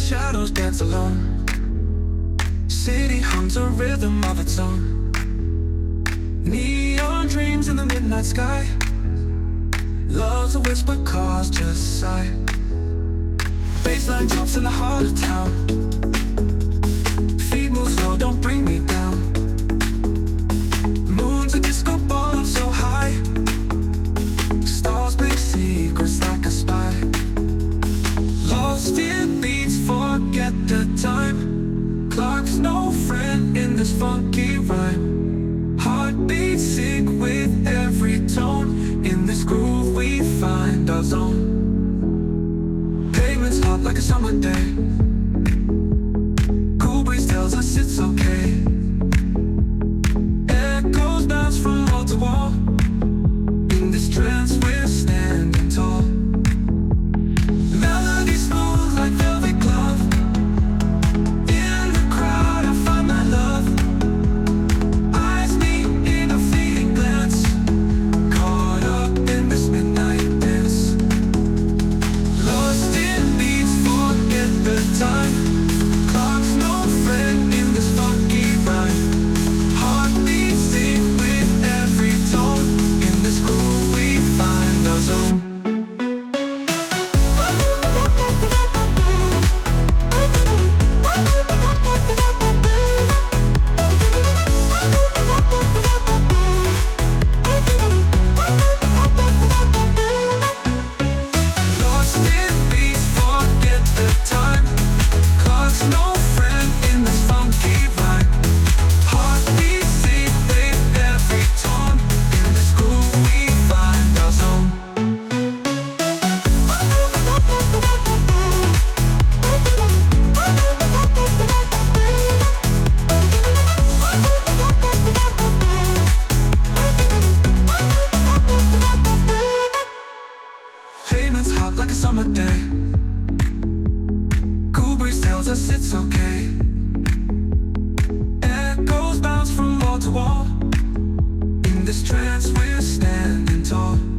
shadows dance alone. City hums a rhythm of its own. Neon dreams in the midnight sky. Love's a whisper, cause just sigh. Baseline drops in the heart of town. Feet move slow, don't bring me down. Moon's a disco ball so high. Stars break secrets like a spy. Lost in beats, forget the time. Clock's no friend in this funky rhyme. Heartbeats sync with every tone. In this groove we find our zone. Pavement's hot like a summer day. Cool breeze tells us it's okay. Echoes bounce from wall to wall. In this trance we're standing tall. Melody smooth like velvet glove. In the crowd I find my love. Eyes meet in a fleeting glance. Caught up in this midnight dance. Lost in beats, forget the time. Clock's no friend in this funky rhyme. Heartbeats sing with every tone. In this groove we find our zone. Lost in beats, forget the time. Clock's no friend in this funky rhyme. Heartbeats sing with every tone. In this groove we find our zone. Pavement's hot like a summer day. Cool breeze tells us it's okay. Echoes bounce from wall to wall. In this trance we're standing tall.